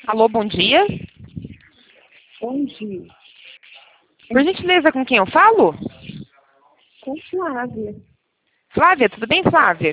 Alô, bom dia. Bom dia. Por gentileza, com quem eu falo? Com Flávia. Flávia, tudo bem, Flávia?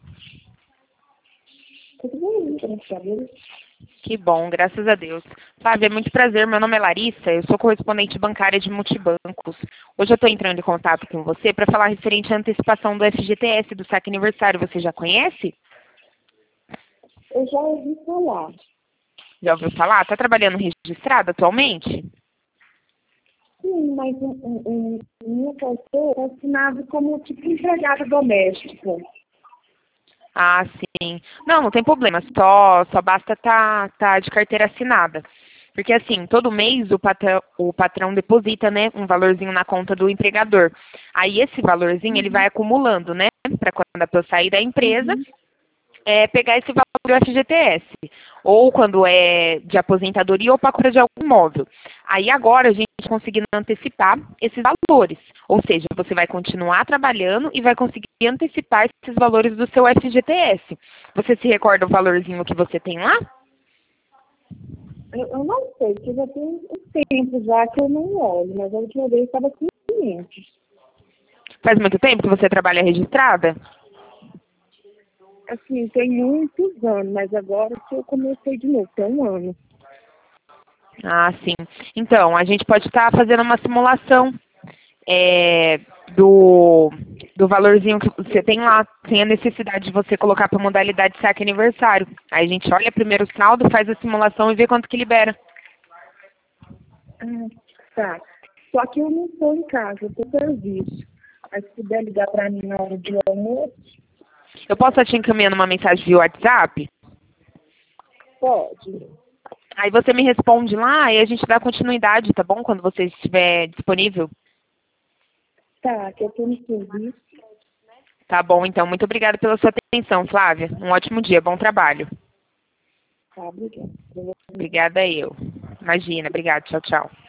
Tudo bem, graças a Deus. Que bom, graças a Deus. Flávia, é muito prazer. Meu nome é Larissa, eu sou correspondente bancária de multibancos. Hoje eu estou entrando em contato com você para falar referente à antecipação do FGTS, do saque aniversário. Você já conhece? Eu já ouvi falar. Já ouviu falar? Está trabalhando registrado atualmente? Sim, mas minha carteira é assinada como tipo empregada doméstica. Ah, sim. Não, não tem problema. Só basta tá de carteira assinada. Porque assim, todo mês o patrão deposita, né, um valorzinho na conta do empregador. Aí esse valorzinho ele vai acumulando, né, para quando a pessoa sair da empresa, Uhum. pegar esse valor do FGTS. Ou quando é de aposentadoria ou para compra de algum imóvel. Aí agora a gente conseguindo antecipar esses valores. Ou seja, você vai continuar trabalhando e vai conseguir antecipar esses valores do seu FGTS. Você se recorda o valorzinho que você tem lá? Eu não sei, porque já tem um tempo já que eu não olho, mas a última vez estava com 500. Faz muito tempo que você trabalha registrada? Assim, tem muitos anos, mas agora que eu comecei de novo, tem um ano. Ah, sim. Então, a gente pode estar fazendo uma simulação é, do, do valorzinho que você tem lá, sem a necessidade de você colocar para modalidade saque aniversário. Aí a gente olha primeiro o saldo, faz a simulação e vê quanto que libera. Ah, tá. Só que eu não estou em casa, eu estou em serviço. Mas se puder ligar para mim na hora do almoço, Eu posso estar te encaminhando uma mensagem via WhatsApp? pode. Aí você me responde lá e a gente dá continuidade, tá bom? Quando você estiver disponível. Tá, que eu estou no serviço. Tá bom, então. Muito obrigada pela sua atenção, Flávia. Um ótimo dia, bom trabalho. Tá, obrigada. Obrigada eu. Imagina, obrigada. Tchau, tchau.